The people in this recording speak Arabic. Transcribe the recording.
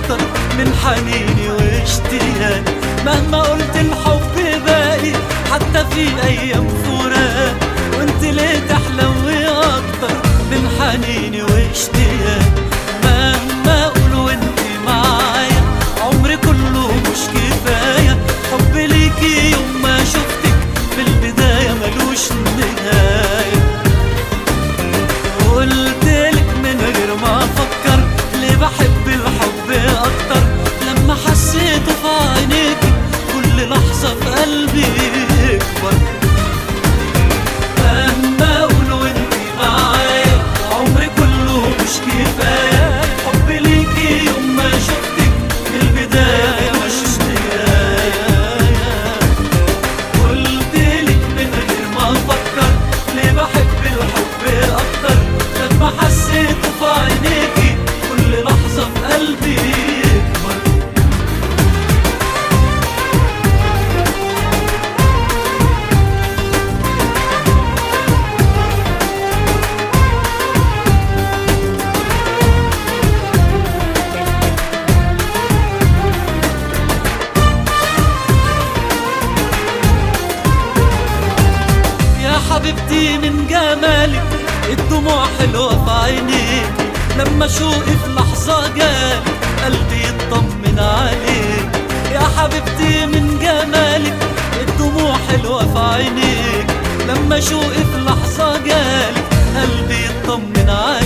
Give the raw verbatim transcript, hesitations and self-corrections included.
اكتر من حنيني واشتياقي. مهما قلت الحب باقي حتى في ايام فراق، وانت ليه تحلوي اكتر من حنيني واشتياقي. مهما اقول وانت معايا عمري كله مش كفايه، حب ليكي يوم ما شفتك في البدايه ملوش نهايه. قلتلك من غير ما افكر ليه بحب الحب اكتر، لما حسيته في عينيكي كل لحظه في قلبي يكبر. مهما اقول وانت معايا عمري كله مش كفايه، حب ليكي يوم ما شفتك في البدايه مش نهايه. قلتلك من غير ما افكر ليه بحب الحب اكتر، لما حسيته في عينيكي كل لحظه في قلبي يكبر. حبيبتي من جمالك الدموع حلوة في عينيك، لما شوقي في لحظة جالك قلبي يطمن عليك. يا حبيبتي من جمالك الدموع حلوة في عينيك، لما شوقي في لحظة جالك قلبي يطمن عليك.